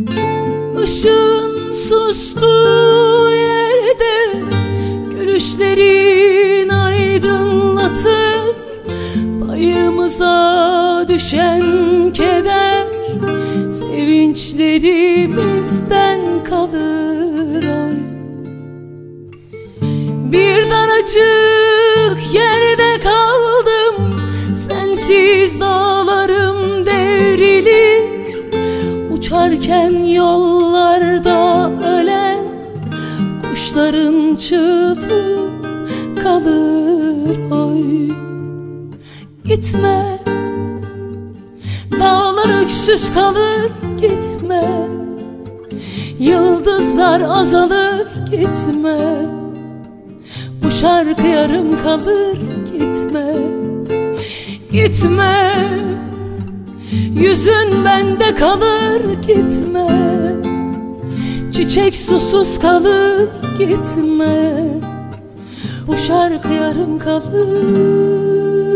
Işığın sustuğu yerde gülüşlerin aydınlatır payımıza düşen keder. Sevinçlerimizden kalır oy. Bir daracık yerde kaldım, sensiz dağlarım devrilir. Uçarken yollarda ölen kuşların çığlığı kalır oy. Gitme, dağlar öksüz kalır, gitme. Yıldızlar azalır, gitme. Bu şarkı yarım kalır, gitme. Gitme, yüzün bende kalır, gitme. Çiçek susuz kalır, gitme. Bu şarkı yarım kalır.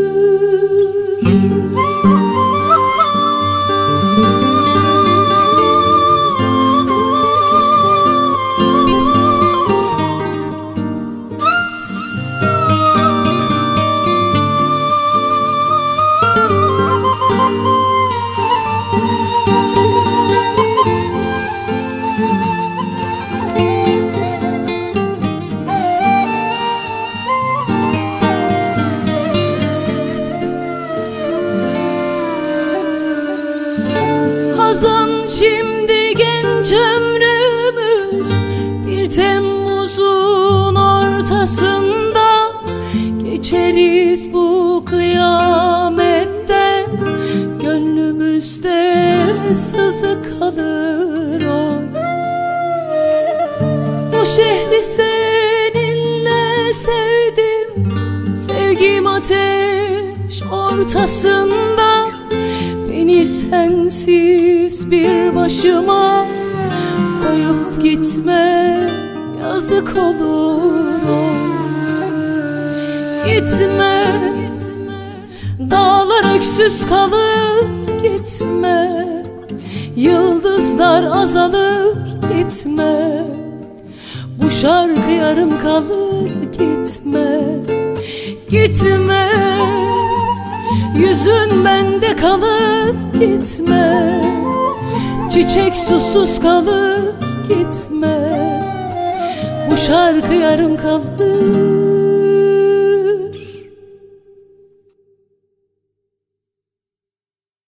Hazan şimdi genç ömrümüz, bir Temmuz'un ortasında geçeriz bu kıyamette. Gönlümüzde sızı kalır oy. Bu şehri seninle sevdim, sevgim ateş ortasında. Beni sensiz bir başıma koyup gitme, yazık olur. Gitme, dağlar öksüz kalır, gitme. Yıldızlar azalır, gitme. Bu şarkı yarım kalır, gitme. Gitme, yüzün bende kalır, gitme. Çiçek susuz kalır, gitme. Bu şarkı yarım kalır.